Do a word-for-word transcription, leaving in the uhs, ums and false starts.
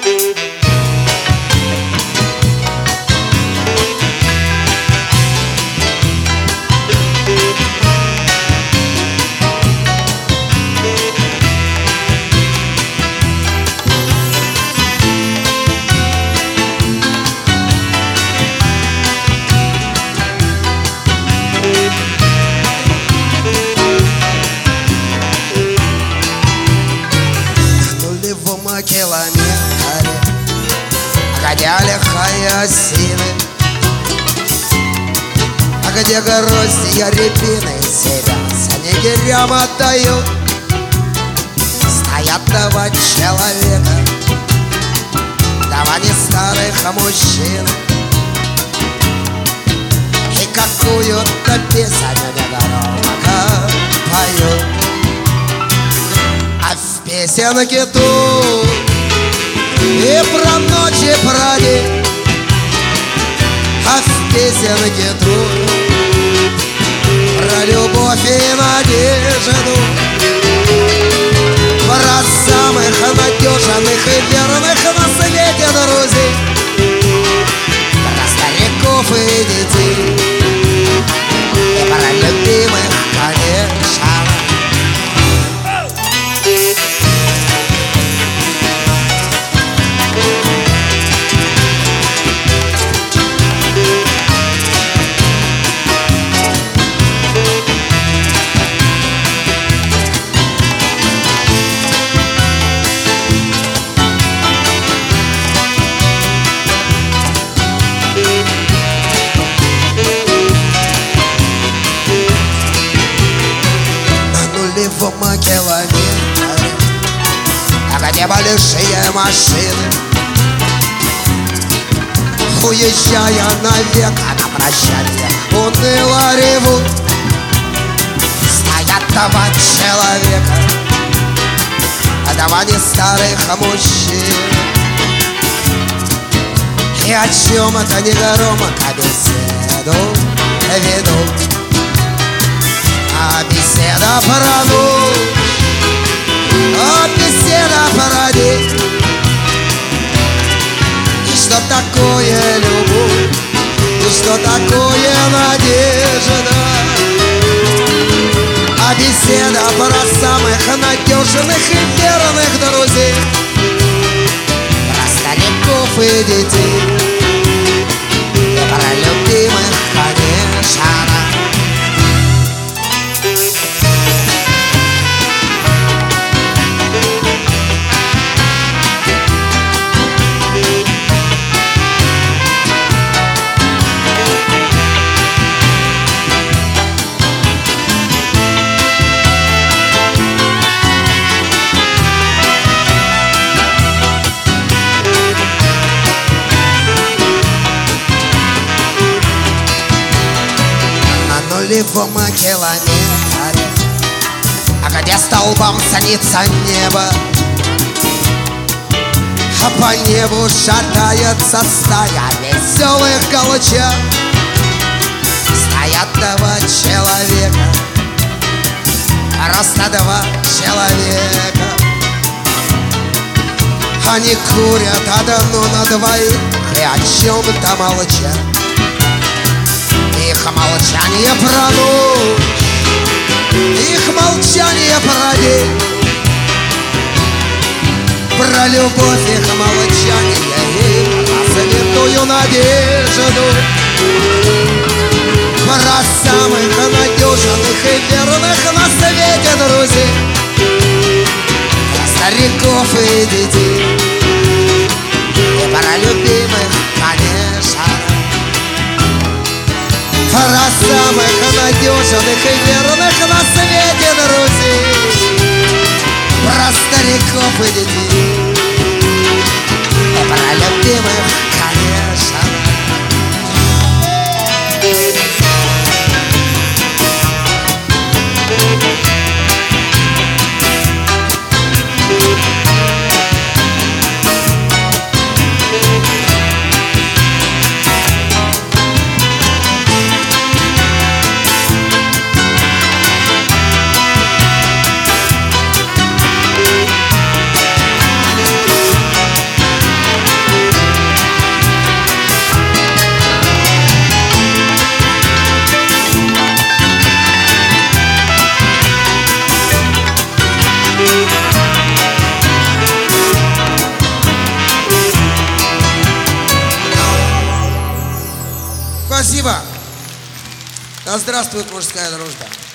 Километре где лихая осины, а где гроздья рябины себя снегирям отдают. Стоят два человека, два не старых мужчин, и какую-то песню негромко поют. А в песенке тут и про ночь, и про день, а в песенке тут про любовь и надежду, про самых надежных и верных на свете друзей, про стариков и детей, и про любимых, конечно. В километре, а где большие машины, уезжая навек, а на прощанье уныло ревут. Стоят два человека, два не старых мужчин, и о чем-то негромко беседу ведут. А беседа про ночь, а беседа про день, и что такое любовь, и что такое надежда. А беседа про самых надежных и верных друзей, про стариков и детей, и про любимых, конечно. Нулевом километре, а где столбом снится небо, а по небу шатается стая веселых голубят. Стоят два человека, просто два человека, они курят одну на двоих и о чем-то молчат. Их молчание про ночь, их молчание про день, про любовь их молчание и про святую надежду, про самых надежных и верных на свете друзей, про стариков и детей, и про любимых, конечно. Про самых надежных и верных на свете друзей, про стариков и детей, и про любимых, конечно. Спасибо. Да здравствует мужская дружба.